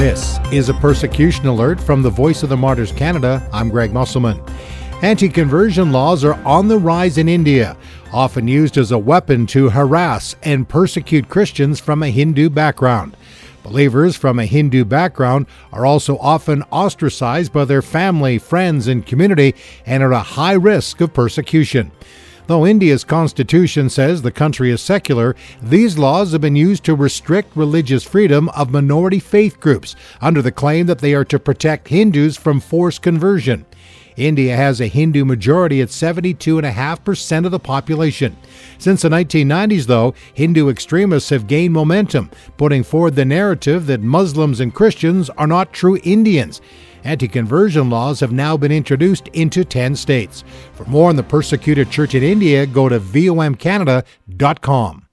This is a persecution alert from the Voice of the Martyrs Canada. I'm Greg Musselman. Anti-conversion laws are on the rise in India, often used as a weapon to harass and persecute Christians from a Hindu background. Believers from a Hindu background are also often ostracized by their family, friends, and community and are at a high risk of persecution. Though India's constitution says the country is secular, these laws have been used to restrict religious freedom of minority faith groups under the claim that they are to protect Hindus from forced conversion. India has a Hindu majority at 72.5% of the population. Since the 1990s, though, Hindu extremists have gained momentum, putting forward the narrative that Muslims and Christians are not true Indians. Anti-conversion laws have now been introduced into 10 states. For more on the persecuted church in India, go to vomcanada.com.